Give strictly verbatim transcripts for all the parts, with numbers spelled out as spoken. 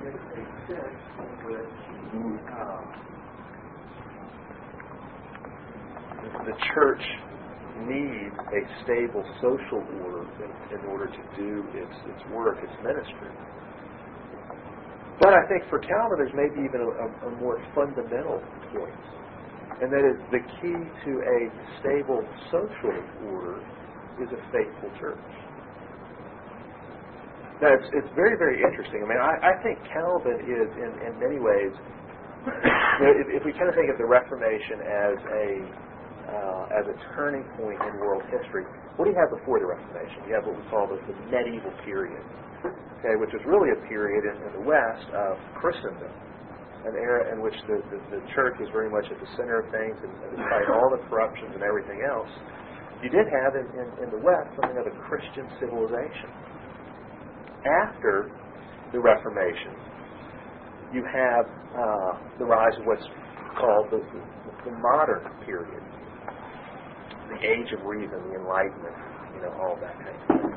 makes a sense in which uh, the church needs a stable social order in, in order to do its, its work, its ministry. But I think for Calvin there's maybe even a, a more fundamental point, and that is the key to a stable social order is a faithful church. Now, it's, it's very, very interesting. I mean, I, I think Calvin is, in, in many ways, you know, if, if we kind of think of the Reformation as a uh, as a turning point in world history, what do you have before the Reformation? You have what we call the, the medieval period, okay, which is really a period in, in the West of Christendom, an era in which the, the, the church was very much at the center of things, and, and despite all the corruptions and everything else, you did have in, in, in the West something of a Christian civilization. After the Reformation, you have uh, the rise of what's called the, the, the modern period, the age of reason, the Enlightenment, you know, all that kind of thing.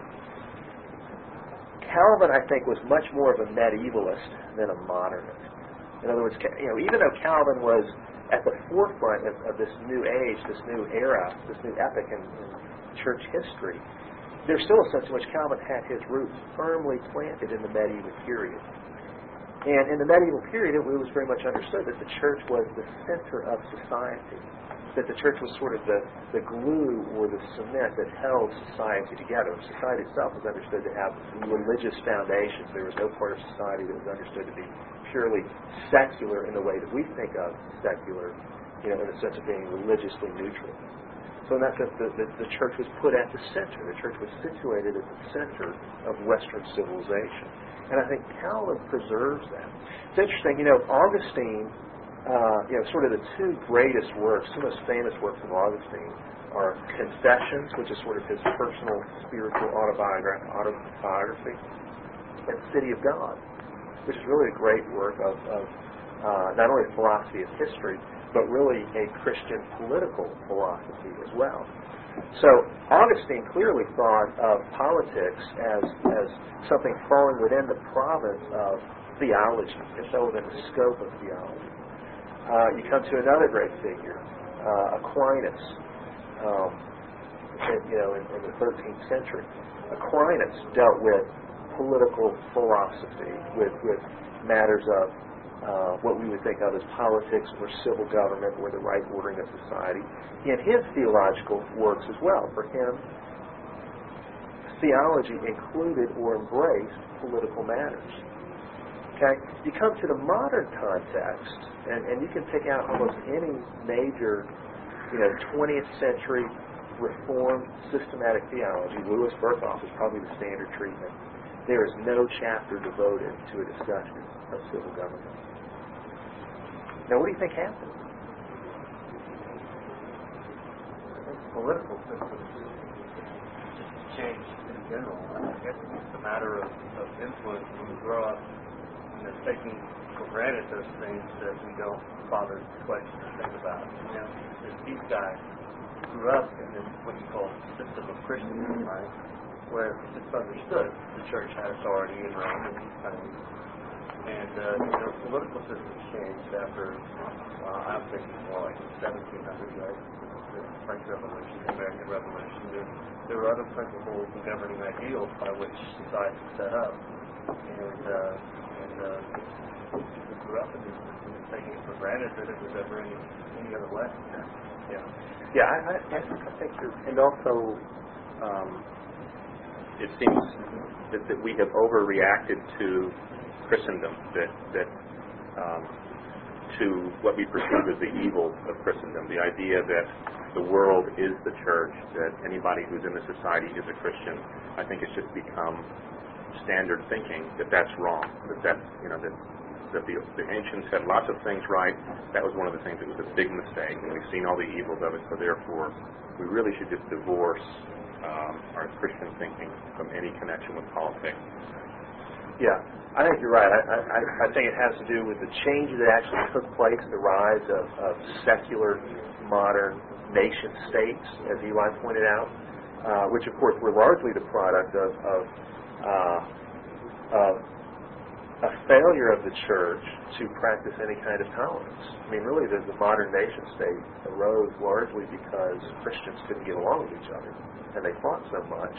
Calvin, I think, was much more of a medievalist than a modernist. In other words, you know, even though Calvin was at the forefront of, of this new age, this new era, this new epoch in, in church history, there's still a sense in which Calvin had his roots firmly planted in the medieval period. And in the medieval period, it was very much understood that the church was the center of society, that the church was sort of the, the glue or the cement that held society together. Society itself was understood to have religious foundations. There was no part of society that was understood to be purely secular in the way that we think of secular, you know, in the sense of being religiously neutral. So in that sense, the, the, the church was put at the center. The church was situated at the center of Western civilization. And I think Calvin preserves that. It's interesting, you know, Augustine, uh, you know, sort of the two greatest works, two most famous works of Augustine are Confessions, which is sort of his personal spiritual autobiography, autobiography and City of God, which is really a great work of, of uh, not only the philosophy of history, but really a Christian political philosophy as well. So Augustine clearly thought of politics as, as something falling within the province of theology, and so within the scope of theology. Uh, you come to another great figure, uh, Aquinas, um, in, you know, in, in the thirteenth century. Aquinas dealt with political philosophy, with, with matters of Uh, what we would think of as politics or civil government or the right ordering of society, in his theological works as well. For him, theology included or embraced political matters. Okay? You come to the modern context, and, and you can pick out almost any major, you know, twentieth century Reformed systematic theology. Louis Berkhoff is probably the standard treatment. There is no chapter devoted to a discussion of civil government. Now, what do you think happened? Political systems changed in general. I guess it's a matter of, of influence. When we grow up, you know, taking for granted those things that we don't bother to question or think about. You know, these guys grew up in this what you call system of Christendom, right? Where it's understood the church had authority in Rome and these things. And uh, you know, political systems changed after, uh, I'm thinking more like the seventeen hundreds, right? The French Revolution, the American Revolution. There, there were other principles and governing ideals by which society was set up. And, uh, and uh, people grew up in these systems taking it for granted that it was ever any, any other way. Yeah. Yeah, I, I, I think you're... And also, um, it seems that, that we have overreacted to Christendom, that that um, to what we perceive as the evil of Christendom, the idea that the world is the church, that anybody who's in the society is a Christian. I think it's just become standard thinking that that's wrong, that that you know that that the, the ancients had lots of things right. That was one of the things that was a big mistake, and we've seen all the evils of it. So therefore, we really should just divorce um, our Christian thinking from any connection with politics. Yeah, I think you're right. I, I, I think it has to do with the changes that actually took place, the rise of, of secular, modern nation states, as Eli pointed out, uh, which, of course, were largely the product of, of, uh, of a failure of the church to practice any kind of tolerance. I mean, really, the, the modern nation state arose largely because Christians couldn't get along with each other, and they fought so much.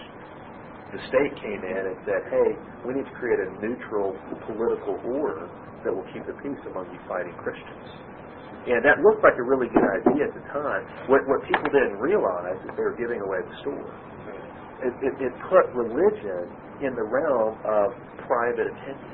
The state came in and said, hey, we need to create a neutral political order that will keep the peace among you fighting Christians. And that looked like a really good idea at the time. What, what people didn't realize is they were giving away the store. It, it, it put religion in the realm of private opinion.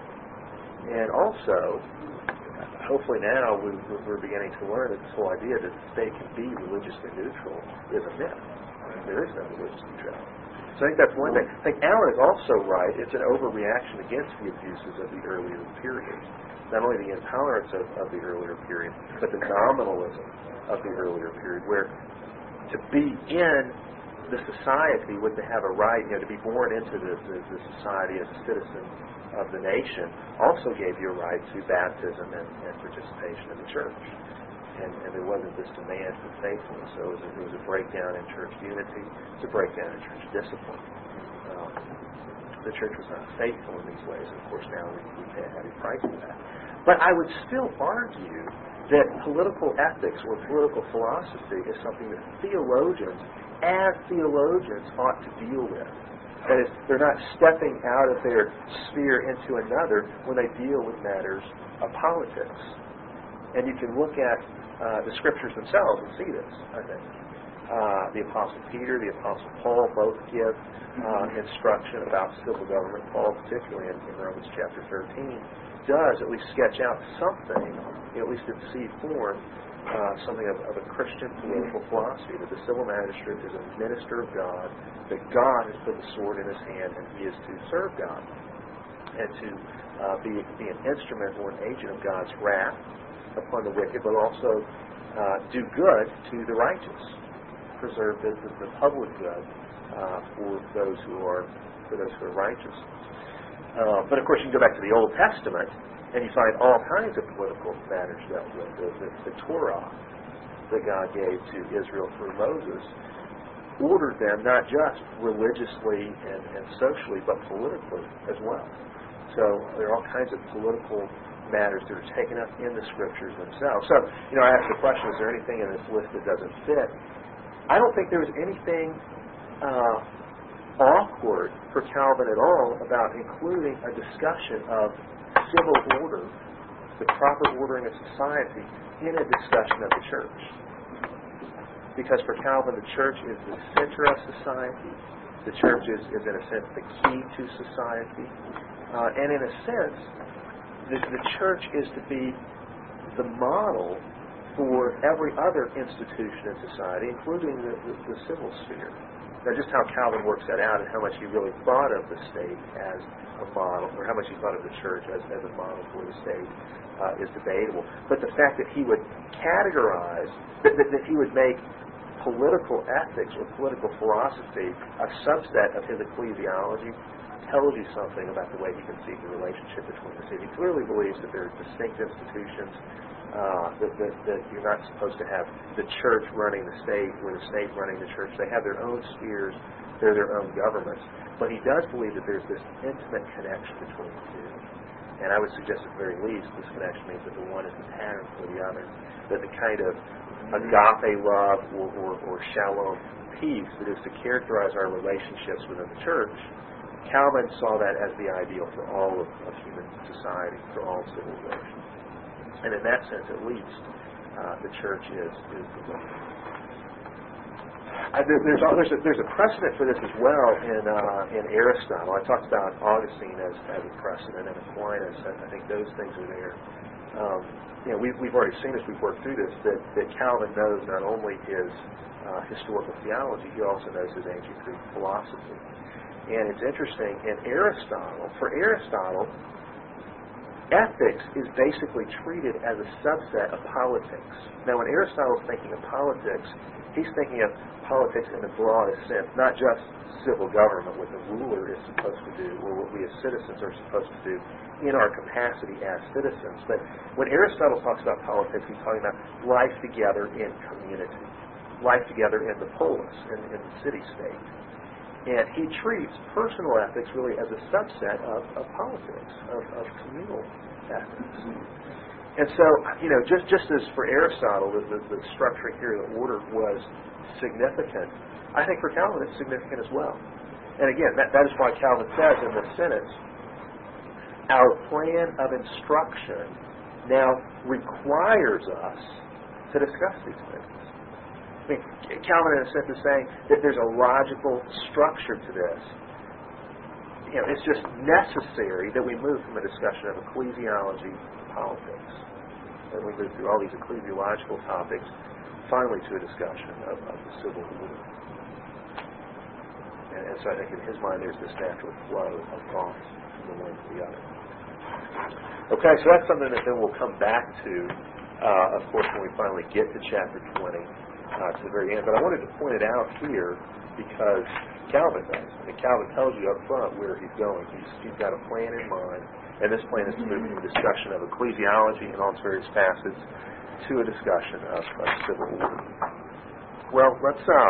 And also, hopefully now we, we're beginning to learn that this whole idea that the state can be religiously neutral is a myth. There is no religious neutrality. So I think that's one thing. I think Alan is also right. It's an overreaction against the abuses of the earlier period. Not only the intolerance of, of the earlier period, but the nominalism of the earlier period, where to be in the society was to have a right, you know, to be born into the, the, the society as a citizen of the nation also gave you a right to baptism and, and participation in the church. And, and there wasn't this demand for faithfulness. So it was, a, it was a breakdown in church unity. It's a breakdown in church discipline. Um, the church was not faithful in these ways. And of course, now we, we pay a heavy price for that. But I would still argue that political ethics or political philosophy is something that theologians, as theologians, ought to deal with. That is, they're not stepping out of their sphere into another when they deal with matters of politics. And you can look at uh, the Scriptures themselves and see this, I think. Uh, the Apostle Peter, the Apostle Paul both give uh, instruction about civil government. Paul, particularly in, in Romans chapter thirteen, does at least sketch out something, at least in seed form, uh, something of, of a Christian political philosophy, that the civil magistrate is a minister of God, that God has put the sword in his hand, and he is to serve God, and to uh, be, be an instrument or an agent of God's wrath upon the wicked, but also uh, do good to the righteous, preserve the, the, the public good uh, for those who are for those who are righteous. Uh, but of course, you can go back to the Old Testament, and you find all kinds of political matters dealt with. The, the, the Torah that God gave to Israel through Moses ordered them not just religiously and, and socially, but politically as well. So there are all kinds of political matters that are taken up in the Scriptures themselves. So, you know, I asked the question, is there anything in this list that doesn't fit? I don't think there was anything uh, awkward for Calvin at all about including a discussion of civil order, the proper ordering of society, in a discussion of the church. Because for Calvin, the church is the center of society. The church is, is in a sense, the key to society. Uh, and in a sense, the, the church is to be the model for every other institution in society, including the, the, the civil sphere. Now, just how Calvin works that out and how much he really thought of the state as a model, or how much he thought of the church as, as a model for the state, uh, is debatable. But the fact that he would categorize, that, that, that he would make political ethics or political philosophy a subset of his ecclesiology tells you something about the way he conceived the relationship between the two. He clearly believes that there are distinct institutions, uh, that, that, that you're not supposed to have the church running the state or the state running the church. They have their own spheres, they're their own governments. But he does believe that there's this intimate connection between the two. And I would suggest at the very least this connection means that the one is the pattern for the other. That the kind of agape love or, or, or shalom peace that is to characterize our relationships within the church, Calvin saw that as the ideal for all of, of human society, for all civilization. And in that sense, at least, uh, the church is, is the way. I, there, there's, there's, a, there's a precedent for this as well in uh, in Aristotle. I talked about Augustine as, as a precedent, and Aquinas. I, I think those things are there. Um, you know, we've, we've already seen as we've worked through this that, that Calvin knows not only his uh, historical theology, he also knows his ancient Greek philosophy. And it's interesting, in Aristotle, for Aristotle, ethics is basically treated as a subset of politics. Now, when Aristotle's thinking of politics, he's thinking of politics in the broadest sense, not just civil government, what the ruler is supposed to do, or what we as citizens are supposed to do in our capacity as citizens. But when Aristotle talks about politics, he's talking about life together in community, life together in the polis, in, in the city-state. And he treats personal ethics really as a subset of, of politics, of, of communal ethics. And so, you know, just, just as for Aristotle, the, the, the structuring here of the order was significant, I think for Calvin it's significant as well. And again, that, that is why Calvin says in this sentence, our plan of instruction now requires us to discuss these things. I mean, Calvin, in a sense, is saying that there's a logical structure to this. You know, it's just necessary that we move from a discussion of ecclesiology to politics. And we move through all these ecclesiological topics, finally to a discussion of, of the civil order. And, and so I think in his mind there's this natural flow of thoughts from the one to the other. Okay, so that's something that then we'll come back to, uh, of course, when we finally get to chapter twenty. Uh, to the very end. But I wanted to point it out here because Calvin does. I mean, Calvin tells you up front where he's going. He's, he's got a plan in mind, and this plan is to move from a discussion of ecclesiology and all its various facets to a discussion of, of civil order. Well, let's uh,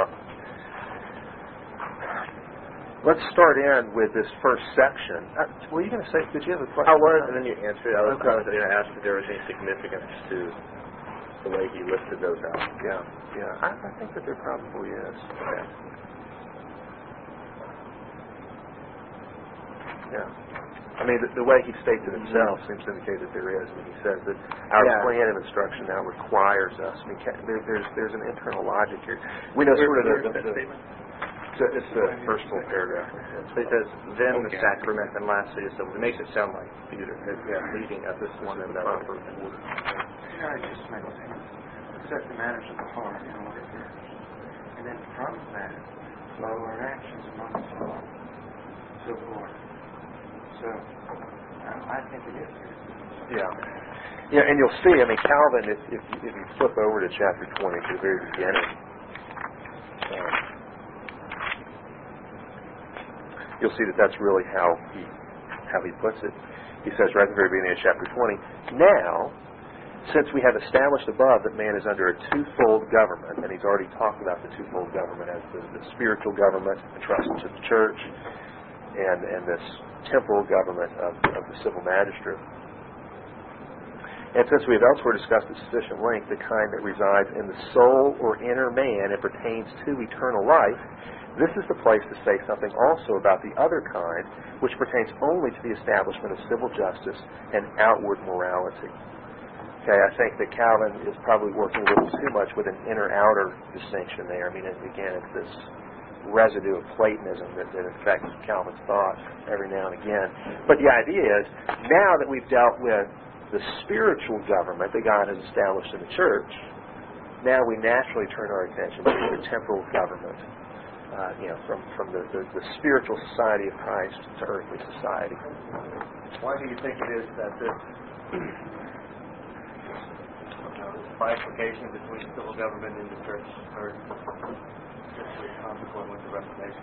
let's start in with this first section. Uh, were you going to say? Did you have a question? I was, and then you answered. I was, Okay. I was going to ask if there was any significance to the way he listed those out. Yeah, yeah. I, I think that there probably is. Okay. Yeah. I mean, the, the way he states it himself seems to indicate that there is. I mean, he says that our Yeah. plan of instruction now requires us. I mean, ca- there, there's there's an internal logic here. We know sort of the, the, the it's, the- it's the first full paragraph. So he says, then the Okay. sacrament, and lastly, so it makes it sound like Peter is Yeah. leading up this one and the that proper one. order. Yeah, I just make sense. Set the matters of the heart in order first. And then from that flow our actions amongst all. So forth. So, uh, I think it is good. Yeah. Yeah, and you'll see, I mean, Calvin, if, if, if you flip over to chapter twenty, to the very beginning, um, you'll see that that's really how he how he puts it. He says right at the very beginning of chapter twenty, now, since we have established above that man is under a twofold government, and he's already talked about the twofold government as the, the spiritual government entrusted to the church, and, and this temporal government of, of the civil magistrate. And since we have elsewhere discussed at sufficient length the kind that resides in the soul or inner man and pertains to eternal life, this is the place to say something also about the other kind, which pertains only to the establishment of civil justice and outward morality. Okay, I think that Calvin is probably working a little too much with an inner-outer distinction there. I mean, again, it's this residue of Platonism that, that affects Calvin's thought every now and again. But the idea is, now that we've dealt with the spiritual government that God has established in the church, now we naturally turn our attention to the temporal government, uh, you know, from, from the, the, the spiritual society of Christ to earthly society. Why do you think it is that this bifurcation between civil government and the church are simply consequent with the Reformation?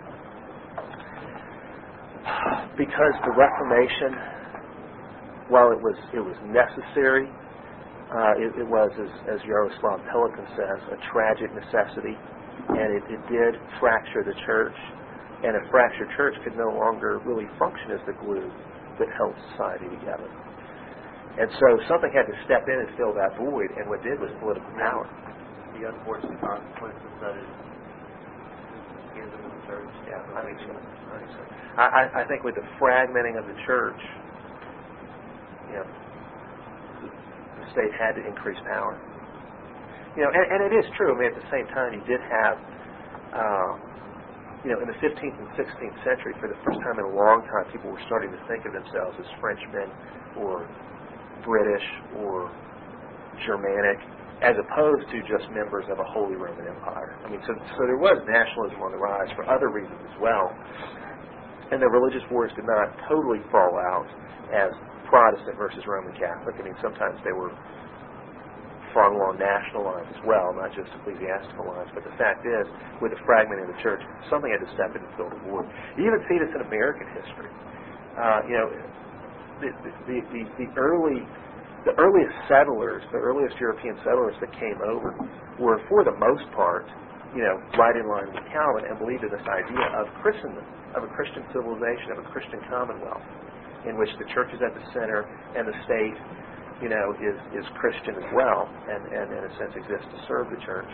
Because the Reformation, while it was it was necessary, uh, it, it was, as, as Yaroslav Pelikan says, a tragic necessity, and it, it did fracture the church, and a fractured church could no longer really function as the glue that held society together. And so something had to step in and fill that void, and what did was political power. The unfortunate consequences that is schism in the church. Yeah, I think so. I think so. I, I, I think with the fragmenting of the church, you know, the state had to increase power. You know, and, and it is true. I mean, at the same time, you did have, uh, you know, in the fifteenth and sixteenth century, for the first time in a long time, people were starting to think of themselves as Frenchmen or British or Germanic, as opposed to just members of a Holy Roman Empire. I mean, so, so there was nationalism on the rise for other reasons as well. And the religious wars did not totally fall out as Protestant versus Roman Catholic. I mean, sometimes they were fought along national lines as well, not just ecclesiastical lines. But the fact is, with the fragmenting of the church, something had to step in and fill the void. You even see this in American history. Uh, you know, the, the, the, the early, the earliest settlers, the earliest European settlers that came over were, for the most part, you know, right in line with Calvin and believed in this idea of Christendom, of a Christian civilization, of a Christian commonwealth, in which the church is at the center and the state, you know, is, is Christian as well, and, and in a sense exists to serve the church.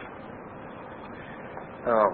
Um,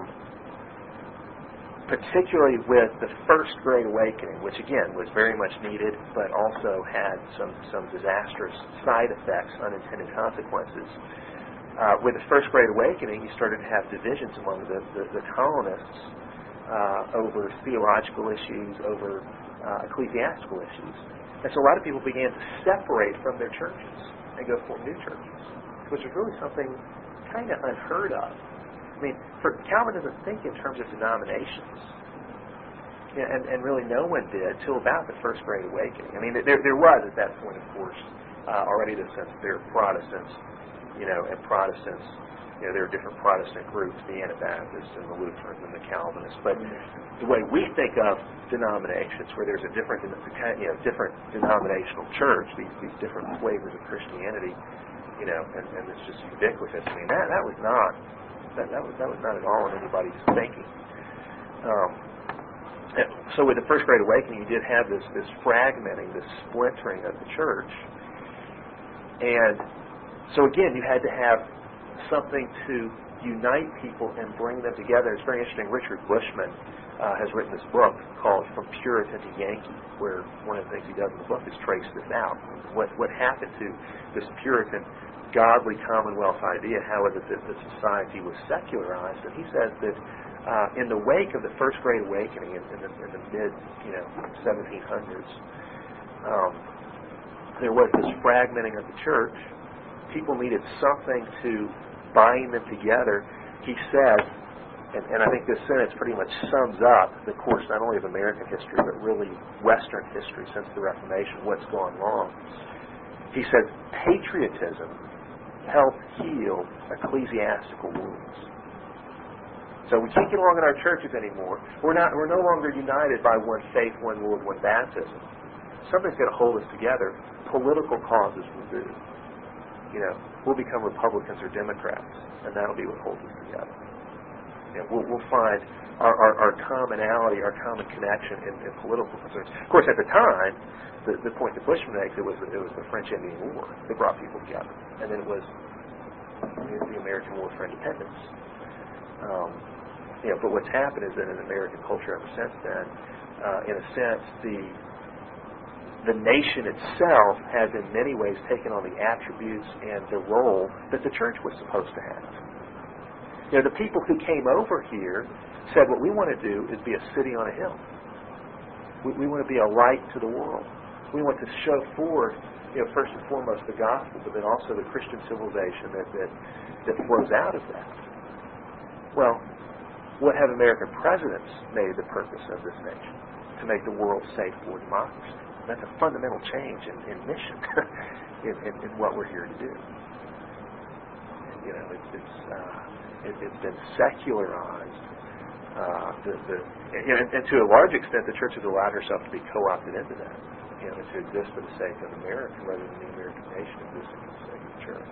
particularly with the First Great Awakening, which again was very much needed, but also had some, some disastrous side effects, unintended consequences. Uh, with the First Great Awakening, you started to have divisions among the, the, the colonists uh, over theological issues, over uh, ecclesiastical issues. And so a lot of people began to separate from their churches and go form new churches, which was really something kind of unheard of. I mean, for Calvin doesn't think in terms of denominations, yeah, and, and really no one did till about the First Great Awakening. I mean, there there was at that point, of course, uh, already the sense that there are Protestants, you know, and Protestants, you know, there are different Protestant groups, the Anabaptists and the Lutherans and the Calvinists. But the way we think of denominations, where there's a different, you know, different denominational church, these these different flavors of Christianity, you know, and, and it's just ubiquitous. I mean, that that was not. That, that was that was not at all in anybody's thinking. Um, so with the First Great Awakening, you did have this this fragmenting, this splintering of the church, and so again, you had to have something to unite people and bring them together. It's very interesting. Richard Bushman uh, has written this book called "From Puritan to Yankee," where one of the things he does in the book is trace this out. What what happened to this Puritan, godly commonwealth idea? How is it that the society was secularized? And he says that uh, in the wake of the First Great Awakening in, in, the, in the mid, you know, seventeen hundreds, um, there was this fragmenting of the church. People needed something to bind them together. He says, and, and I think this sentence pretty much sums up the course not only of American history, but really Western history since the Reformation, what's gone wrong. He says, patriotism help heal ecclesiastical wounds. So we can't get along in our churches anymore. We're not. We're no longer united by one faith, one Lord, one baptism. Something's got to hold us together. Political causes will do. You know, we'll become Republicans or Democrats, and that'll be what holds us together. You know, we'll, we'll find our, our, our commonality, our common connection in, in political concerns. Of course, at the time, the, the point that Bushman makes, it was it was the French-Indian War that brought people together, and then it was the American War for Independence. Um, you know, but what's happened is that in American culture ever since then, uh, in a sense, the the nation itself has in many ways taken on the attributes and the role that the church was supposed to have. You know, the people who came over here said, what we want to do is be a city on a hill. We, we want to be a light to the world. We want to show forth, you know, first and foremost the gospel, but then also the Christian civilization that, that, that flows out of that. Well, what have American presidents made the purpose of this nation? To make the world safe for democracy. That's a fundamental change in, in mission, in, in, in what we're here to do. And, you know, it's it's, uh, it, it's been secularized. Uh, the, the, you know, and, and to a large extent, the church has allowed herself to be co-opted into that. You know, to exist for the sake of America rather than the American nation existing for the sake of the church.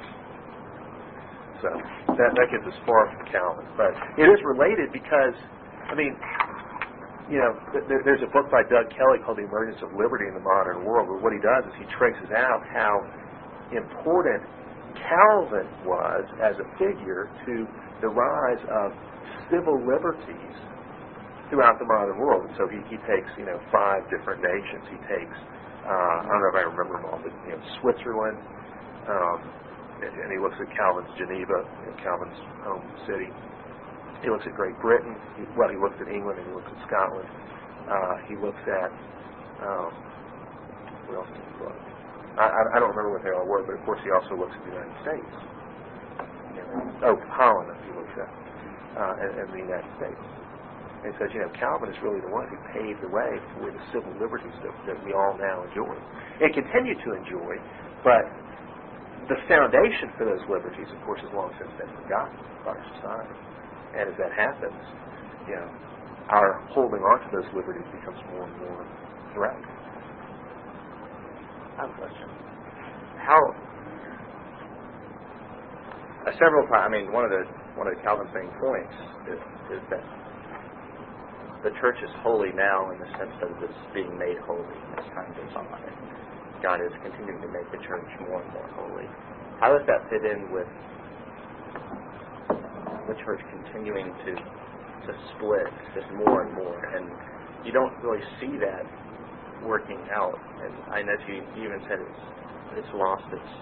So that that gets us far from Calvin, but it is related because, I mean. You know, th- there's a book by Doug Kelly called The Emergence of Liberty in the Modern World, where what he does is he traces out how important Calvin was as a figure to the rise of civil liberties throughout the modern world. And so he, he takes, you know, five different nations. He takes, uh, I don't know if I remember them all, but, you know, Switzerland, um, and, and he looks at Calvin's Geneva, you know, Calvin's home city. He looks at Great Britain. He, well, he looks at England and he looks at Scotland. Uh, he looks at um, where else did he look? I, I don't remember what they all were, but of course he also looks at the United States. You know, oh, Holland, he looks at, uh, and, and the United States. And he says, you know, Calvin is really the one who paved the way for the civil liberties that, that we all now enjoy and continue to enjoy. But the foundation for those liberties, of course, has long since been forgotten by our society. And as that happens, you know, our holding on to those liberties becomes more and more threatened. I have a question. How, uh, several times, I mean, one of the one of Calvin's main points is, is that the church is holy now in the sense that it is being made holy as time goes on. God is continuing to make the church more and more holy. How does that fit in with the church continuing to to split just more and more? And you don't really see that working out. And I know you even said it's it's lost its.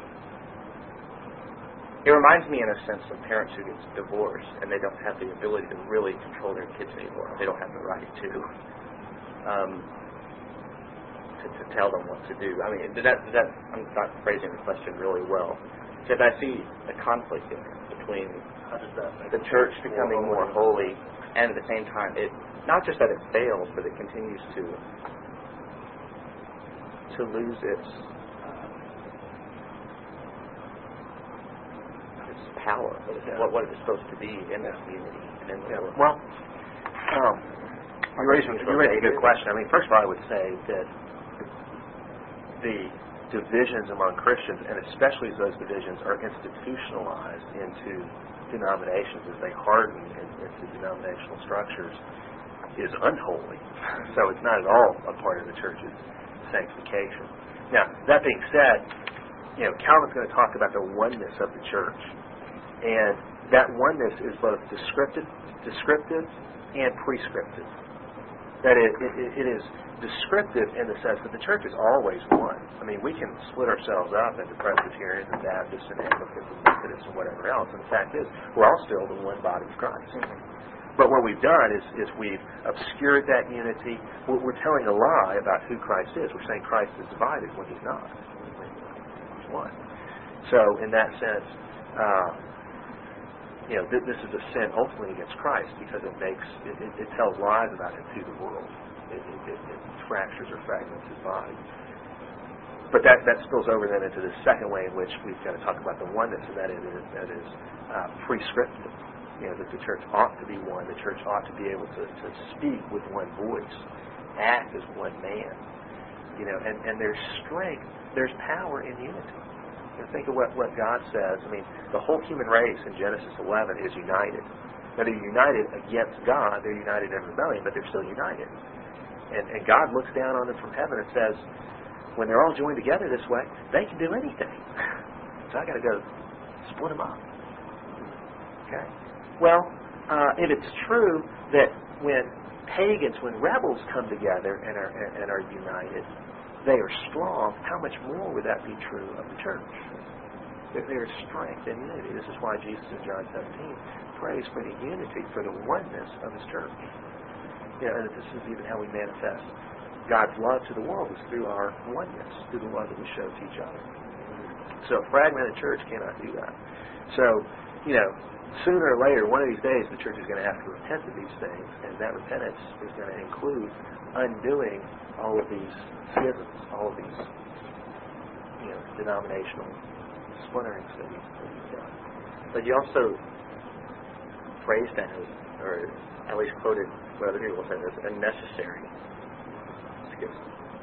It reminds me in a sense of parents who get divorced and they don't have the ability to really control their kids anymore. They don't have the right to. Um, To, to tell them what to do. I mean, did that, did that, I'm not phrasing the question really well. Did I see a conflict there between How does that make the church becoming more holy and at the same time, it not just that it fails, but it continues to to lose its uh, its power, what, Yeah. what, what it is supposed to be in the community and in the Yeah. world. Well, um, you raise, you raise a good question. I mean, first of all, I would say that the divisions among Christians, and especially as those divisions are institutionalized into denominations, as they harden in, into denominational structures, is unholy. So it's not at all a part of the church's sanctification. Now, that being said, you know, Calvin's going to talk about the oneness of the church, and that oneness is both descriptive, descriptive, and prescriptive. That it, it, it is descriptive in the sense that the church is always one. I mean, we can split ourselves up into Presbyterians and Baptists and Anglicans and Methodists and whatever else, and the fact is, we're all still the one body of Christ. But what we've done is, is we've obscured that unity. We're, we're telling a lie about who Christ is. We're saying Christ is divided when He's not. He's one. So, in that sense, uh, you know, th- this is a sin ultimately against Christ because it makes it, it, it tells lies about Him to the world. It, it, it, it fractures or fragments His body. But that, that spills over then into the second way in which we've got to talk about the oneness, and that is, that is uh, prescriptive. You know, that the church ought to be one. The church ought to be able to, to speak with one voice, act as one man. You know, and, and there's strength, there's power in unity. You know, think of what, what God says. I mean, the whole human race in Genesis eleven is united. Now, they're united against God. They're united in rebellion, but they're still united. And, and God looks down on them from heaven and says, when they're all joined together this way, they can do anything. So I got to go split them up. Okay? Well, uh, if it's true that when pagans, when rebels come together and are, and, and are united, they are strong, how much more would that be true of the church? That there is strength in unity. This is why Jesus in John seventeen prays for the unity, for the oneness of His church. You know, and this is even how we manifest God's love to the world, is through our oneness, through the love that we show to each other. So a fragmented church cannot do that. So, you know, sooner or later, one of these days, the church is going to have to repent of these things, and that repentance is going to include undoing all of these schisms, all of these, you know, denominational splinterings that we've, that we've done. But you also phrased that as, or at least quoted what other people said as unnecessary schism.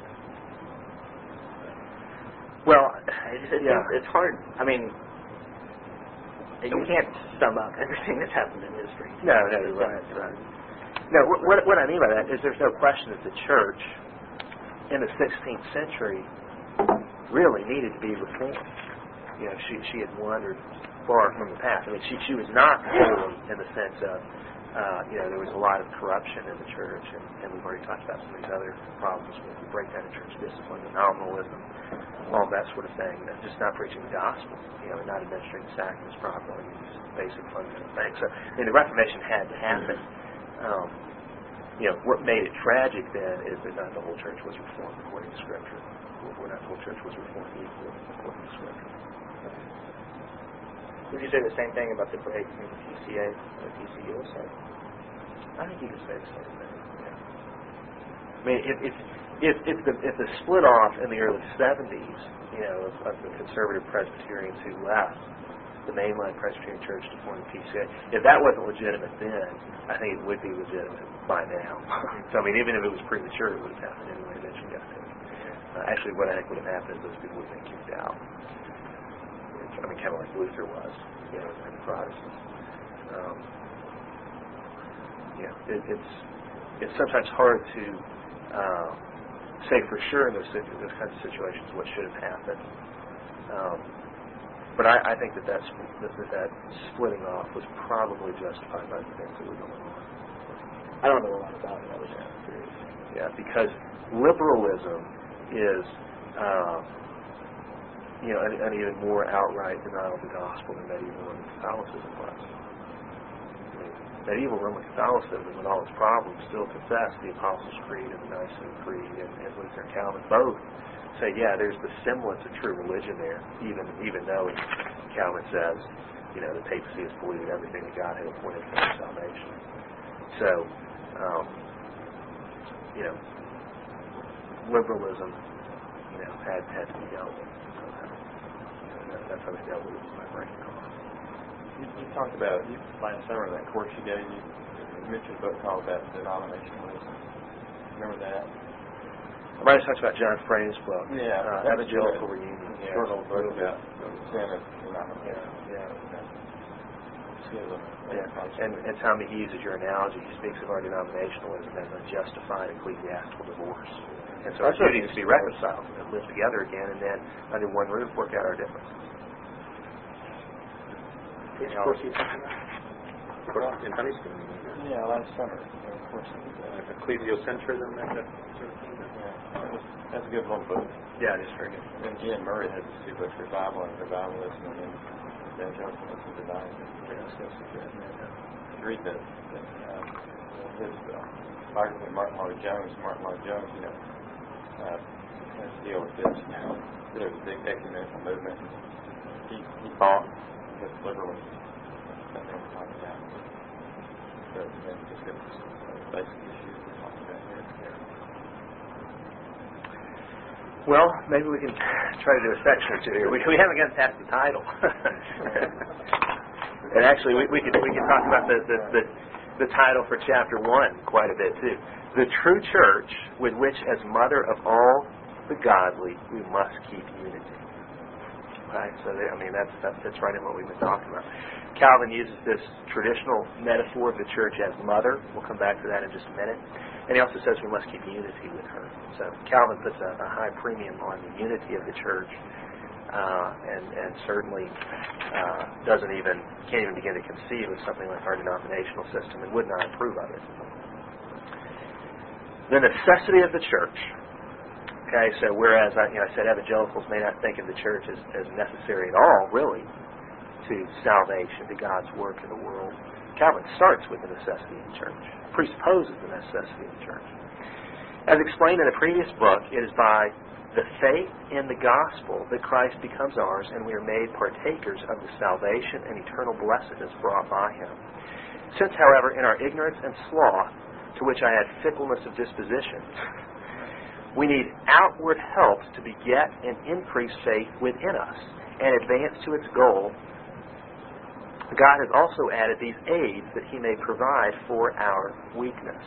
Well, It's, it's, yeah. it's hard. I mean, you can't sum up everything that's happened in history. No, no, you're right. right. No, what, what, what I mean by that is there's no question that the church in the sixteenth century really needed to be reformed. You know, she she had wandered far from the path. I mean, she she was not holy in the sense of, uh, you know, there was a lot of corruption in the church, and, and we've already talked about some of these other problems with the breakdown of church discipline, the nominalism, all that sort of thing. And just not preaching the gospel, you know, and not administering the sacraments properly, these basic fundamental things. So, I mean, the Reformation had to happen. Um, you know, what made it tragic then is that not the whole church was reformed according to Scripture. Or not the whole church was reformed equally according to Scripture. Would you say the same thing about the break from the P C A or the P C U S A? I think you could say the same thing. Yeah. I mean, if if if, if the if the split off in the early seventies, you know, of, of the conservative Presbyterians who left the mainline Presbyterian Church to form the P C A, if that wasn't legitimate then, I think it would be legitimate by now. So I mean, even if it was premature, it would have happened anyway. Eventually, got to it. Uh, actually, what I think would have happened is those people would have been kicked out. I mean, kind of like Luther was, you know, and the Protestants. Um, you know, it, it's it's sometimes hard to uh, say for sure in those, those kinds of situations what should have happened. Um, but I, I think that, that's, that that that splitting off was probably justified by the things that were going on. I don't know a lot about it. I was kind of curious. Yeah, because liberalism is, uh, you know, an, an even more outright denial of the gospel than medieval Roman Catholicism was. I mean, medieval Roman Catholicism, with all its problems, still confessed the Apostles' Creed and the Nicene Creed, and, and Luther and Calvin both say, yeah, there's the semblance of true religion there, even even though Calvin says, you know, the papacy has polluted everything that God had appointed for our salvation. So, um, you know, liberalism, you know, had had to be dealt with somehow. And that, that's how they dealt with it by breaking off. You, you talked about, you, last summer, that course you gave, you, you mentioned a book called that Denominationalism. Remember that? I might have talked about John Frame's book, Yeah, uh, that's Evangelical good. Reunion. Yeah, short little book about the sin of denomination. Yeah, yeah. Schism. Yeah. And, and Tommy, he uses your analogy. He speaks of our denominationalism as a justified ecclesiastical divorce. And so our duty is to be reconciled and live together again, and then under one roof work out our differences. Which course are you talking about? In Sunday school. Yeah, last summer. Of course, it was, uh, Ecclesiocentrism, that sort of thing. yeah, that was, that's a good little book. Yeah, it is very good. And Ian Murray has these two books, Revival and Revivalism, and then Evangelicalism and Denialism. Read the, the uh, his uh, biography of Martin Lloyd Jones. Martin Lloyd Jones, you know, uh, has to deal with this. You know, there was a big ecumenical movement. He he fought with liberalism. That's what we're talking about. So then just get this uh, basic issues we're talking about here. Well, maybe we can try to do a section or two here. We, we haven't gotten past the title. And actually, we, we could we could talk about the, the, the, the title for chapter one quite a bit, too. The true church, with which as mother of all the godly, we must keep unity. Right? So, they, I mean, that's, that fits right in what we've been talking about. Calvin uses this traditional metaphor of the church as mother. We'll come back to that in just a minute. And he also says we must keep unity with her. So Calvin puts a, a high premium on the unity of the church, uh, and, and certainly uh, doesn't even, can't even begin to conceive of something like our denominational system and would not approve of it. The necessity of the church. Okay, so whereas I, you know, I said evangelicals may not think of the church as, as necessary at all, really, to salvation, to God's work in the world, Calvin starts with the necessity of the church, presupposes the necessity of the church. As explained in a previous book, it is by the faith in the gospel that Christ becomes ours, and we are made partakers of the salvation and eternal blessedness brought by Him. Since, however, in our ignorance and sloth, to which I add fickleness of disposition, we need outward help to beget and increase faith within us and advance to its goal, God has also added these aids that He may provide for our weakness.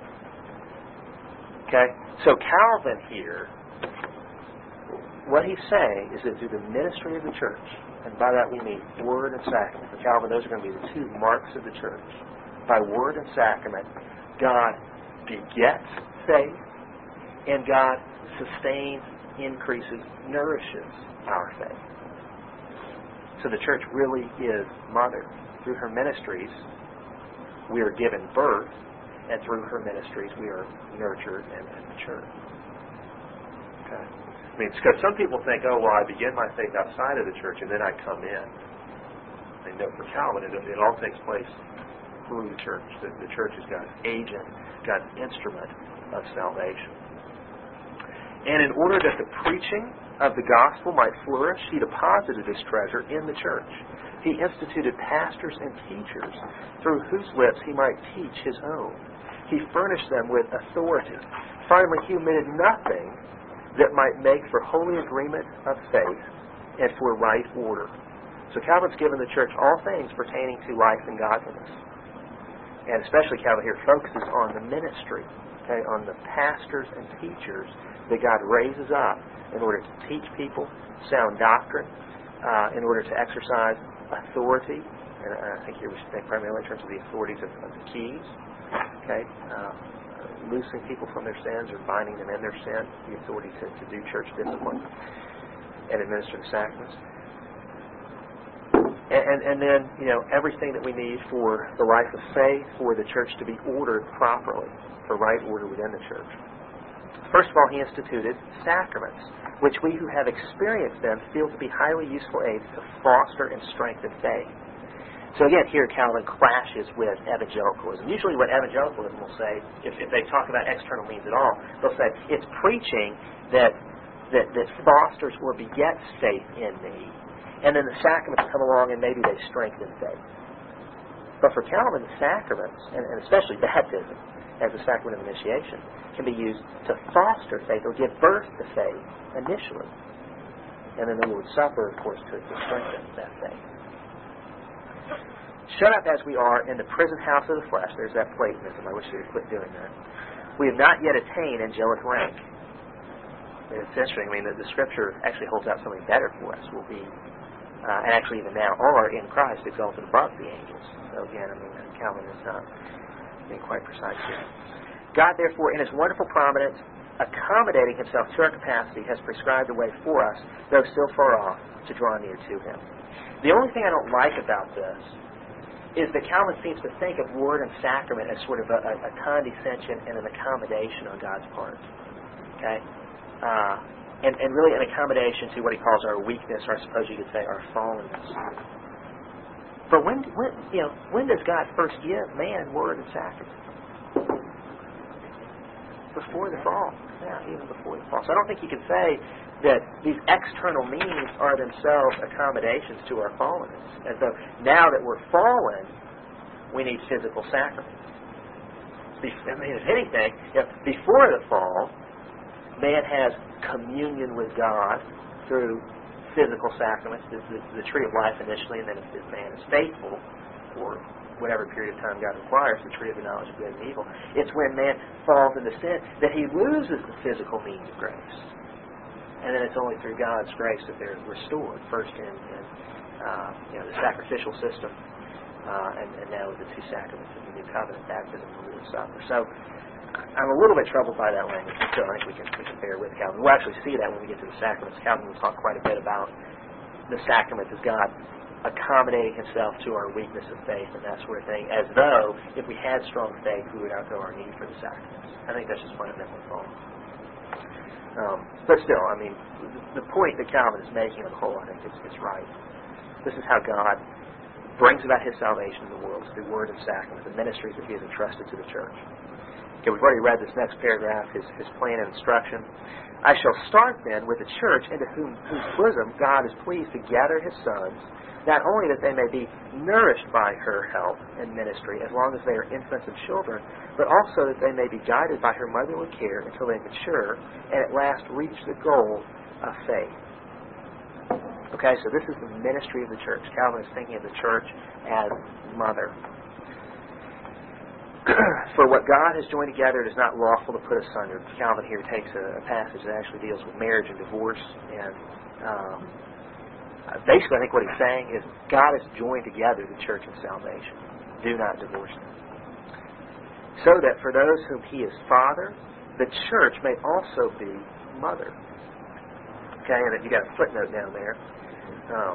Okay? So Calvin here, what he's saying is that through the ministry of the church, and by that we mean word and sacrament. For Calvin, those are going to be the two marks of the church. By word and sacrament, God begets faith, and God sustains, increases, nourishes our faith. So the church really is mother. Through her ministries, we are given birth, and through her ministries, we are nurtured and, and matured. Okay? I mean, because some people think, oh, well, I begin my faith outside of the church, and then I come in. And no, for Calvin, it, it all takes place through the church. The, the church is God's agent, God's instrument of salvation. And in order that the preaching of the gospel might flourish, He deposited His treasure in the church. He instituted pastors and teachers through whose lips He might teach His own. He furnished them with authority. Finally, He omitted nothing that might make for holy agreement of faith and for right order. So Calvin's given the church all things pertaining to life and godliness. And especially Calvin here focuses on the ministry, okay, on the pastors and teachers that God raises up in order to teach people sound doctrine, uh, in order to exercise authority and I think here we should think primarily in terms of the authorities of, of the keys, okay, uh, loosing people from their sins or binding them in their sin, the authority to, to do church discipline and administer the sacraments. And, and, and then, you know, everything that we need for the life of faith, for the church to be ordered properly, for right order within the church. First of all, he instituted sacraments, which we who have experienced them feel to be highly useful aids to foster and strengthen faith. So again, here Calvin clashes with evangelicalism. Usually what evangelicalism will say, if, if they talk about external means at all, they'll say, it's preaching that, that, that fosters or begets faith in me. And then the sacraments come along and maybe they strengthen faith. But for Calvin, the sacraments, and, and especially baptism as a sacrament of initiation, can be used to foster faith or give birth to faith initially. And then the Lord's Supper, of course, to, to strengthen that faith. Shut up as we are in the prison house of the flesh. There's that Platonism. I wish we would quit doing that. We have not yet attained angelic rank. It's interesting. I mean, the, the Scripture actually holds out something better for us. We'll be, uh, and actually even now are in Christ exalted above the angels. So again, I mean, Calvin is not being quite precise here. God, therefore, in His wonderful providence, accommodating Himself to our capacity, has prescribed a way for us, though still far off, to draw near to Him. The only thing I don't like about this is that Calvin seems to think of word and sacrament as sort of a, a, a condescension and an accommodation on God's part. Okay? Uh, and, and really an accommodation to what he calls our weakness, or I suppose you could say our fallenness. But when, when, you know, when does God first give man word and sacrament? Before the fall. Yeah, even before the fall. So I don't think you can say that these external means are themselves accommodations to our fallenness. As though now that we're fallen, we need physical sacraments. I mean, if anything, you know, before the fall, man has communion with God through physical sacraments, the, the, the tree of life initially, and then if, if man is faithful, or whatever period of time God requires, the tree of the knowledge of good and evil, it's when man falls into sin that he loses the physical means of grace. And then it's only through God's grace that they're restored, first in, in uh, you know, the sacrificial system, uh, and, and now with the two sacraments of the New Covenant, baptism and the Lord's Supper. So I'm a little bit troubled by that language, but still I think we can, we can bear with Calvin. We'll actually see that when we get to the sacraments. Calvin will talk quite a bit about the sacraments as God accommodating Himself to our weakness of faith and that sort of thing, as though if we had strong faith, we would outgo our need for the sacraments. I think that's just fundamentally wrong. Um, but still, I mean, the point that Calvin is making on the whole, I think, is, is right. This is how God brings about His salvation in the world through word and sacrament, the ministries that He has entrusted to the church. Okay, we've already read this next paragraph, his, his plan and instruction. I shall start then with the church into whom, whose bosom God is pleased to gather His sons, not only that they may be nourished by her help and ministry as long as they are infants and children, but also that they may be guided by her motherly care until they mature and at last reach the goal of faith. Okay, so this is the ministry of the church. Calvin is thinking of the church as mother. For what God has joined together, it is not lawful to put asunder. Calvin here takes a, a passage that actually deals with marriage and divorce, and um, basically, I think what he's saying is God has joined together the church and salvation. Do not divorce them. So that for those whom He is Father, the church may also be mother. Okay, and you got a footnote down there um,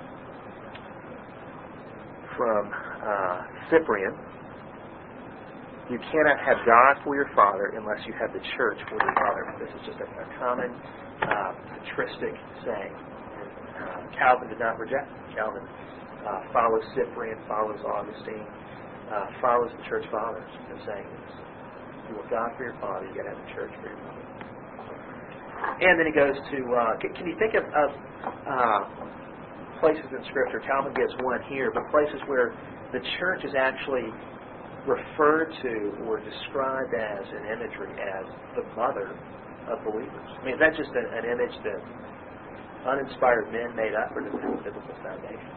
from uh, Cyprian. You cannot have God for your father unless you have the church for your mother. This is just a, a common uh, patristic saying. Uh, Calvin did not reject it. Calvin uh, follows Cyprian, follows Augustine, uh, follows the church fathers in saying this. You want God for your father, you got to have the church for your mother. And then he goes to, uh, can, can you think of, of uh, places in Scripture, Calvin gives one here, but places where the church is actually referred to or described as an imagery as the mother of believers? I mean, is that just an, an image that uninspired men made up, or does it have a biblical foundation?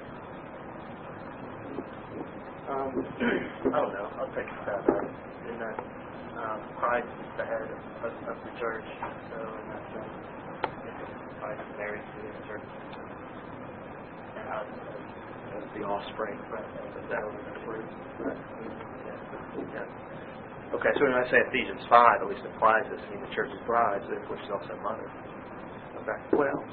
Um, I don't know. I'll take a stab at it. In that, um, Christ is the head of, of the church, so in that sense, Christ is married to the church. As the the offspring. Right. Is that what it refers? Yeah. Yeah. Okay, so when I say Ephesians five, at least implies this. I mean, the church is bride, so therefore she's also mother. Okay. What else?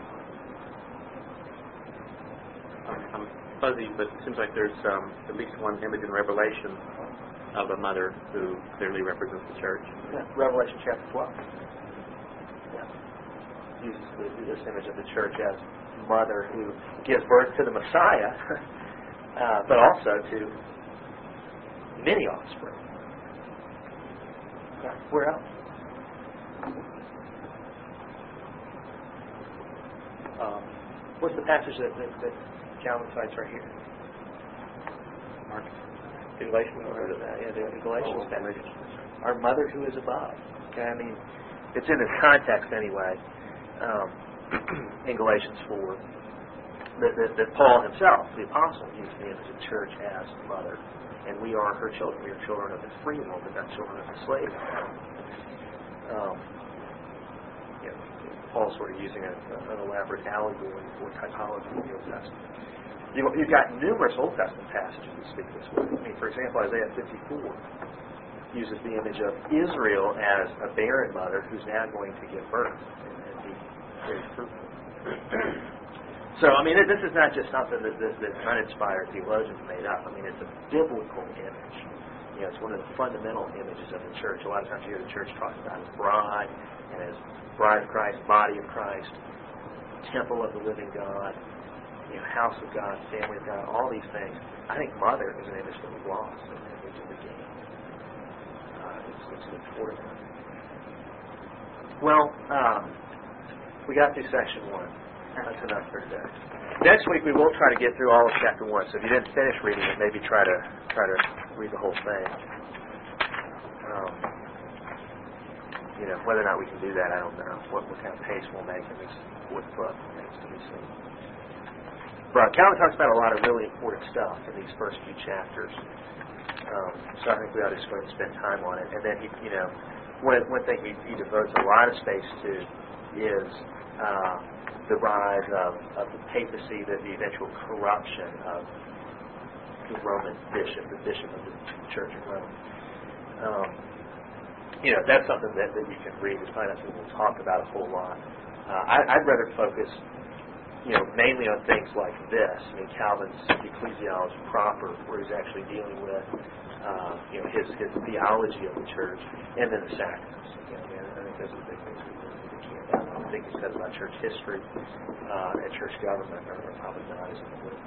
I'm, I'm fuzzy, but it seems like there's um, at least one image in Revelation of a mother who clearly represents the church. Yeah. Revelation chapter twelve. Yeah. Uses the, this image of the church as mother who gives birth to the Messiah, uh, but also to many offspring. Okay. Where else? Um, what's the passage that, that, that Calvin cites right here? Mark. Galatians, or the, yeah, the Galatians passage. Our mother who is above. Okay, I mean, it's in this context anyway. Um, in Galatians four, that, that, that Paul himself, the apostle, used the image of church as mother, and we are her children. We are children of the free woman, not children of the slave. Um, you know, Paul's sort of using a, an elaborate allegory for typology in the Old Testament. You, you've got numerous Old Testament passages that speak this way. I mean, for example, Isaiah fifty-four uses the image of Israel as a barren mother who's now going to give birth and, and be very fruitful. So, I mean, this is not just something that, that, that uninspired theologians made up. I mean, it's a biblical image. You know, it's one of the fundamental images of the church. A lot of times you hear the church talking about as bride and as bride of Christ, body of Christ, temple of the living God, you know, house of God, family of God, all these things. I think mother is an image that we've lost and an image of the game. Uh, it's, it's an important one. Well, um, we got through section one. That's enough for today. Next week we will try to get through all of chapter one. So if you didn't finish reading it, maybe try to try to read the whole thing. Um, you know, whether or not we can do that, I don't know. What, what kind of pace we'll make in this fourth book remains to be seen. But Calvin talks about a lot of really important stuff in these first few chapters. Um, so I think we ought to just go ahead and spend time on it. And then, he, you know, one, one thing he, he devotes a lot of space to is uh, the rise of, of the papacy, the, the eventual corruption of the Roman bishop, the bishop of the Church of Rome. Um, you know, that's something that, that you can read. It's probably not something we'll talk about a whole lot. Uh, I, I'd rather focus you know, mainly on things like this. I mean, Calvin's ecclesiology proper, where he's actually dealing with, uh, you know, his, his theology of the church, and then the sacraments. You know, I, mean, I think those are the big things we really need to key in on. I think he said about church history uh, and church government are, are probably not as important.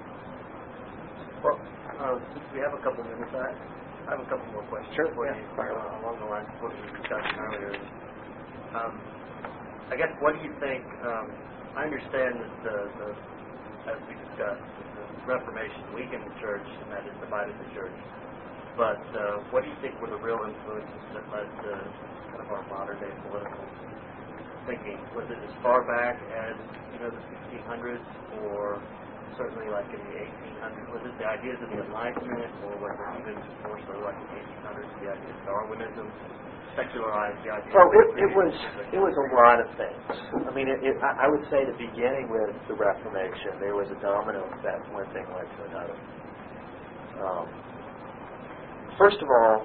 Well, uh, since we have a couple minutes, I, I have a couple more questions. Sure. For Yeah. you, uh, along the lines of what we were discussing earlier. Um, I guess, what do you think? Um, I understand that the, the, as we discussed, the Reformation weakened the church and that it divided the church. But uh, what do you think were the real influences that led to kind of our modern day political thinking? Was it as far back as, you know, the sixteen hundreds, or certainly like in the eighteen hundreds? Was it the ideas of the Enlightenment, or was it even more so like in the eighteen hundreds, the idea of Darwinism? Secularized the idea. Well, it, it was it was a lot of things. I mean, it, it, I would say that beginning with the Reformation, there was a domino effect. One thing led to another. Um, first of all,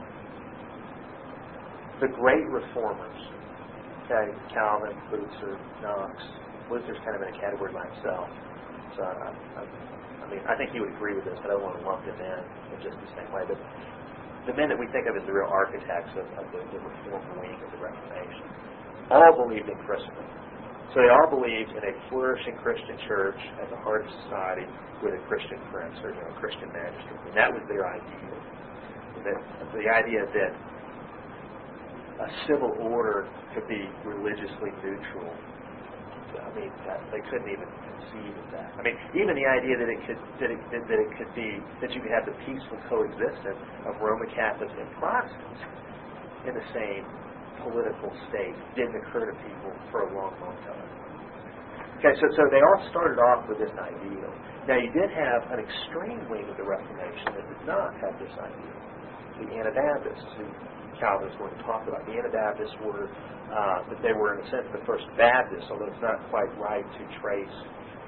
the great reformers, okay, Calvin, Luther, Knox. Luther's kind of in a category by himself. So, I, I, I mean, I think he would agree with this, but I don't want to lump him in in just the same way. But the men that we think of as the real architects of, of the, the Reformed wing of the Reformation all believed in Christendom. So they all believed in a flourishing Christian church at the heart of society with a Christian prince or, you know, a Christian magistrate. And that was their ideal. That, the idea that a civil order could be religiously neutral. I mean, that, they couldn't even conceive of that. I mean, even the idea that it could that it, that, that it could be that you could have the peaceful coexistence of Roman Catholics and Protestants in the same political state didn't occur to people for a long, long time. Okay, so so they all started off with this ideal. Now, you did have an extreme wing of the Reformation that did not have this ideal. The Anabaptists, who Calvin is going to talk about. The Anabaptists were, uh, that they were in a sense the first Baptists, although it's not quite right to trace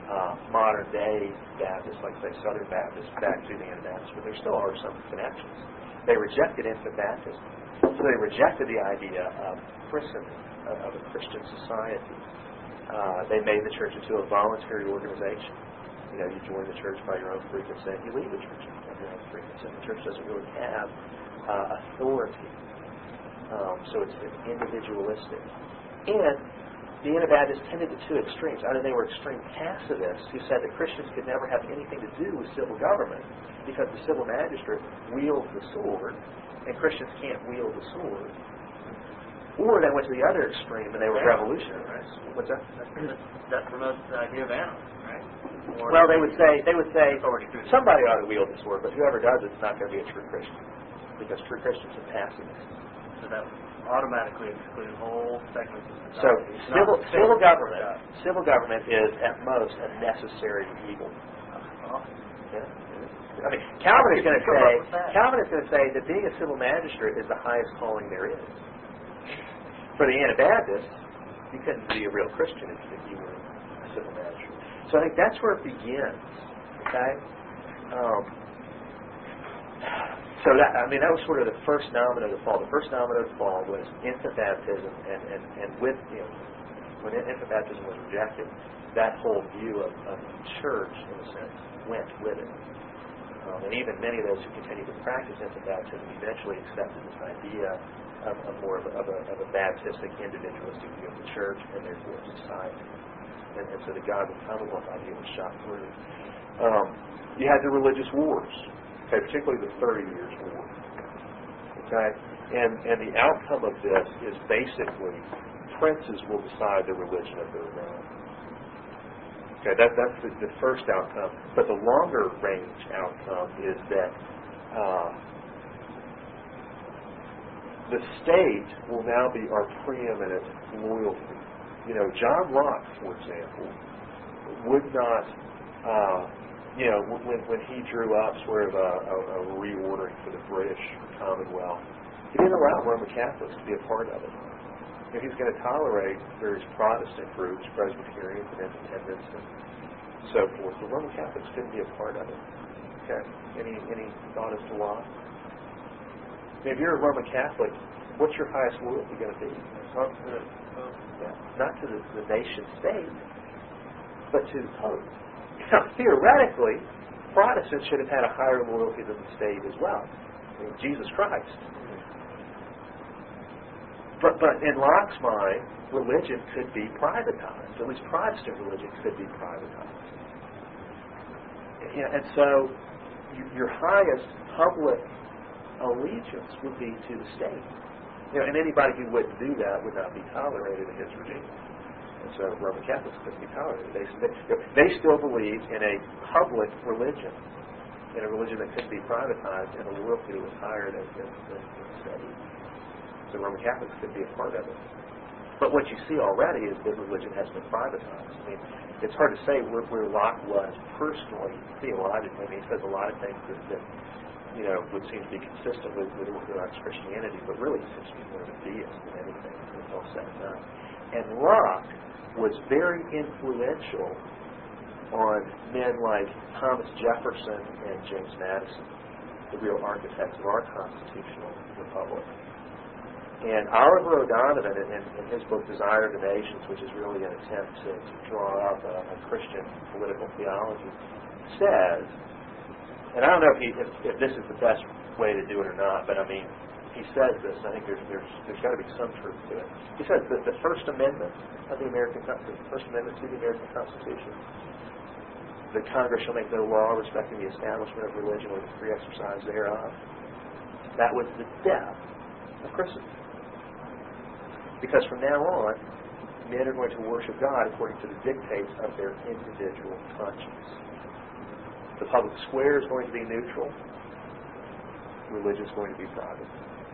uh, modern day Baptists, like say Southern Baptists, back to the Anabaptists, but there still are some connections. They rejected infant baptism, so they rejected the idea of Christendom, of a Christian society. Uh, they made the church into a voluntary organization. You know, you join the church by your own free consent. You leave the church by your own free consent. The church doesn't really have uh, authority. Um, so it's, it's individualistic. And the Anabaptists tended to two extremes. Either they were extreme pacifists who said that Christians could never have anything to do with civil government because the civil magistrate wields the sword and Christians can't wield the sword. Or they went to the other extreme and they were revolutionaries. What's that? That promotes the idea of anarchy, right? Or Well, they would say they would say authority through the somebody ought to wield the sword, but whoever does it's not going to be a true Christian because true Christians are pacifists. So that automatically exclude whole segments of So society. It's civil not civil safe. government civil government is at most a necessary evil. Uh-huh. Yeah. I mean, Calvin is going to Come say up with that. Calvin is going to say that being a civil magistrate is the highest calling there is. For the Anabaptists, you couldn't be a real Christian if you were a civil magistrate. So I think that's where it begins. Okay. Um, so that I mean that was sort of the first domino to fall. The first domino to fall was infant baptism, and, and, and with you know when infant baptism was rejected, that whole view of, of church in a sense went with it. Um, and even many of those who continued to practice infant baptism eventually accepted this idea of, of more of a, of, a, of a baptistic, individualistic view of the church and therefore society. And, and so the God and Commonwealth idea was shot through. Um, you had the religious wars, okay, particularly the Thirty Years' War. Okay, and and the outcome of this is basically princes will decide the religion of their realm. Okay, that, that's the, the first outcome. But the longer range outcome is that uh, the state will now be our preeminent loyalty. You know, John Locke, for example, would not, uh, you know, when, when he drew up sort of a, a, a reordering for the British Commonwealth, he didn't allow Roman Catholics to be a part of it. You know, he's going to tolerate various Protestant groups, Presbyterians and Independents and so forth. The Roman Catholics couldn't be a part of it. Okay? Any any thought as to why? If you're a Roman Catholic, what's your highest loyalty going to be? Not to the, yeah, not to the, the nation state, but to the Pope. Now, theoretically, Protestants should have had a higher loyalty than the state as well. I mean, Jesus Christ. But, but in Locke's mind, religion could be privatized. At least Protestant religion could be privatized. Yeah, and so you, your highest public allegiance would be to the state. You know, and anybody who wouldn't do that would not be tolerated in his regime. And so Roman Catholics couldn't be tolerated. They, they, they still believed in a public religion, in a religion that couldn't be privatized, and a loyalty that was higher than, than, than the state. The Roman Catholics could be a part of it. But what you see already is that religion has been privatized. I mean, it's hard to say where, where Locke was personally, theologically. I mean, he says a lot of things that, that you know, would seem to be consistent with, with Orthodox Christianity, but really he seems to be more of a deist than anything. It's all said and done. And Locke was very influential on men like Thomas Jefferson and James Madison, the real architects of our constitutional republic. And Oliver O'Donovan, in, in, in his book Desire of the Nations, which is really an attempt to, to draw up a, a Christian political theology, says, and I don't know if, he, if, if this is the best way to do it or not, but I mean, he says this, I think there's there's, there's got to be some truth to it. He says that the First Amendment of the American Constitution, First Amendment to the American Constitution, the Congress shall make no law respecting the establishment of religion or the free exercise thereof, that was the death of Christendom. Because from now on, men are going to worship God according to the dictates of their individual conscience. The public square is going to be neutral. Religion is going to be private.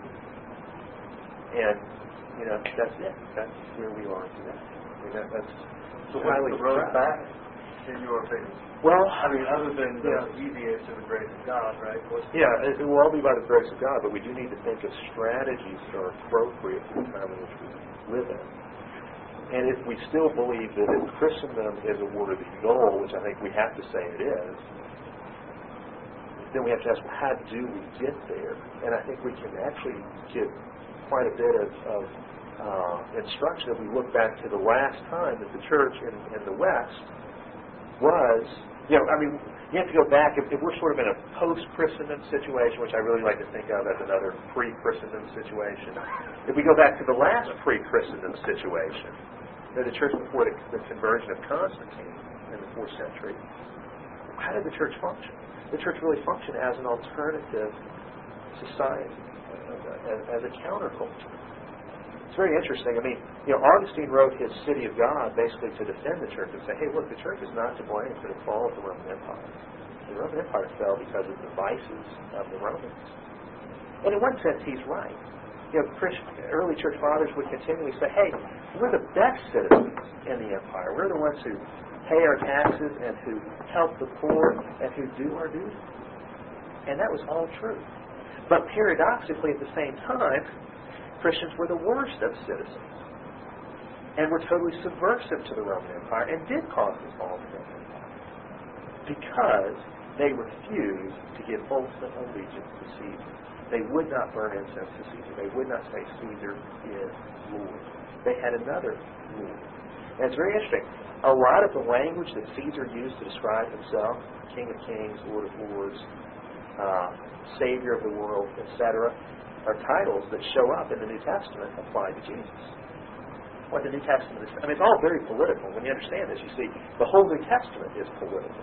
And, you know, that's it. That's where we are today. I mean, that, that's So highly what's the road depressed. back, in your opinion? Well, I mean, other than the yeah. easiest to the grace of God, right? What's Yeah, it, it will all be by the grace of God, but we do need to think of strategies that are appropriate for the time in which we live in. And if we still believe that if Christendom is a worthy goal, which I think we have to say it is, then we have to ask, well, how do we get there? And I think we can actually get quite a bit of, of uh, instruction if we look back to the last time that the church in, in the West was, you know, I mean, you have to go back, if, if we're sort of in a post-Christendom situation, which I really like to think of as another pre-Christendom situation, if we go back to the last pre-Christendom situation, you know, the church before the, the conversion of Constantine in the fourth century, how did the church function? The church really functioned as an alternative society, as, as a counterculture. It's very interesting. I mean, you know, Augustine wrote his City of God basically to defend the church and say, hey, look, the church is not to blame for the fall of the Roman Empire. The Roman Empire fell because of the vices of the Romans. And in one sense, he's right. You know, Christian, early church fathers would continually say, hey, we're the best citizens in the empire. We're the ones who pay our taxes and who help the poor and who do our duty. And that was all true. But paradoxically, at the same time, Christians were the worst of citizens and were totally subversive to the Roman Empire and did cause the fall of the Roman Empire because they refused to give ultimate allegiance to Caesar. They would not burn incense to Caesar. They would not say Caesar is Lord. They had another Lord. And it's very interesting. A lot of the language that Caesar used to describe himself, King of Kings, Lord of Lords, uh, Savior of the world, et cetera, are titles that show up in the New Testament applied to Jesus. What the New Testament is, I mean, it's all very political. When you understand this, you see, the whole New Testament is political.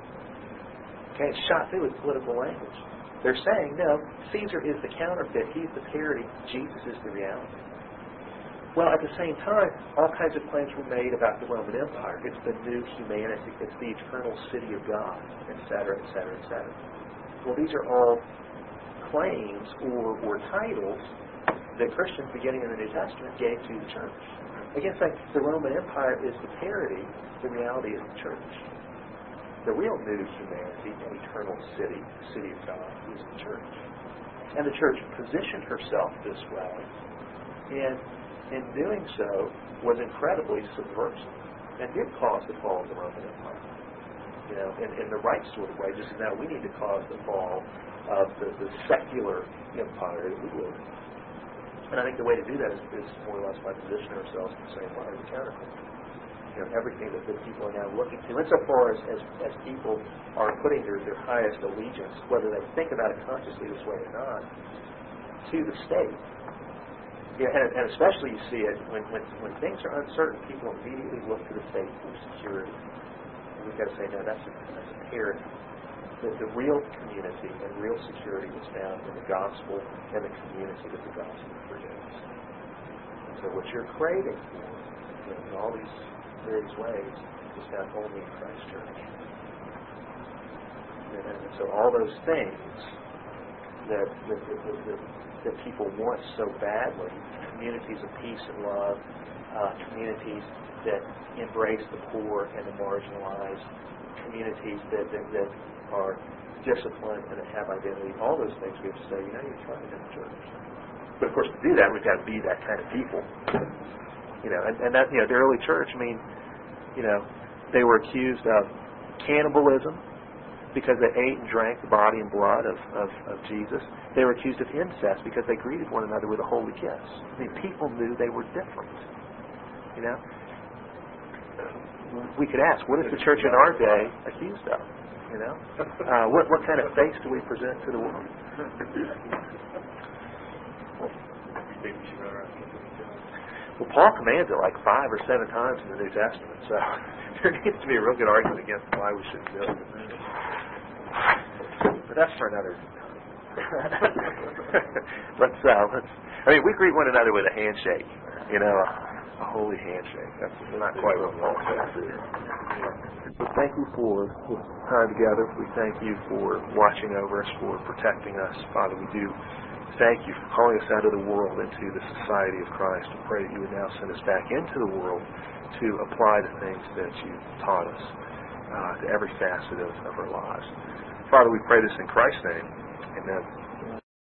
Okay, it's shot through with political language. They're saying, no, Caesar is the counterfeit. He's the parody. Jesus is the reality. Well, at the same time, all kinds of claims were made about the Roman Empire. It's the new humanity. It's the eternal city of God, et cetera, et cetera, et cetera. Well, these are all claims or, or titles that Christians beginning in the New Testament gave to the church. Again, saying the Roman Empire is the parody, the reality is the church. The real new humanity and eternal city, the city of God, is the church. And the church positioned herself this way, and in doing so was incredibly subversive and did cause the fall of the Roman Empire. You know, in, in the right sort of way, just as now we need to cause the fall of the, the secular empire that we live in. And I think the way to do that is, is more or less by positioning ourselves in the same way, the counterculture. You know, everything that the people are now looking to. Insofar as, as, as people are putting their, their highest allegiance, whether they think about it consciously this way or not, to the state. You know, and, and especially you see it when, when, when things are uncertain, people immediately look to the state for security. And we've got to say, no, that's a, that's a parody. The, the real community and real security is found in the gospel and the community that the gospel produces. And so what you're craving for, you know, in all these various ways, is found only in Christ's church. And, and so all those things that, that, that, that, that people want so badly, communities of peace and love, uh, communities that embrace the poor and the marginalized, communities that, that, that are disciplined and that have identity, all those things we have to say, you know, you're trying in the church. But of course, to do that, we've got to be that kind of people. You know, and, and that, you know, the early church, I mean, you know, they were accused of cannibalism because they ate and drank the body and blood of, of, of Jesus. They were accused of incest because they greeted one another with a holy kiss. I mean, people knew they were different. You know? We could ask, what is the church in our day accused of? You know? Uh, what, what kind of face do we present to the world? Well, Paul commands it like five or seven times in the New Testament, so there needs to be a real good argument against why we shouldn't do it. But that's for another time. let's, uh, let's, I mean, we greet one another with a handshake, you know, a, a holy handshake. That's not quite what Paul says. So thank you for this time together. We thank you for watching over us, for protecting us. Father, we do thank you for calling us out of the world into the society of Christ. I pray that you would now send us back into the world to apply the things that you taught us uh, to every facet of, of our lives. Father, we pray this in Christ's name. Amen.